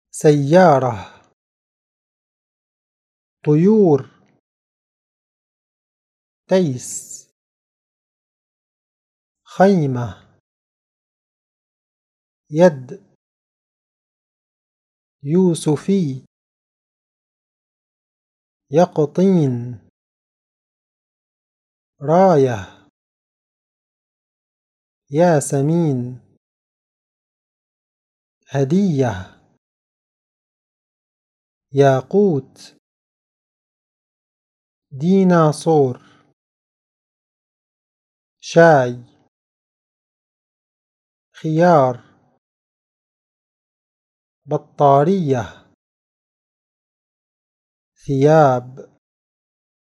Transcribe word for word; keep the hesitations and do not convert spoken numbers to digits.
سيارة طيور تيس خيمة يد يوسفي يقطين راية ياسمين هدية ياقوت ديناصور شاي خيار بطارية ثياب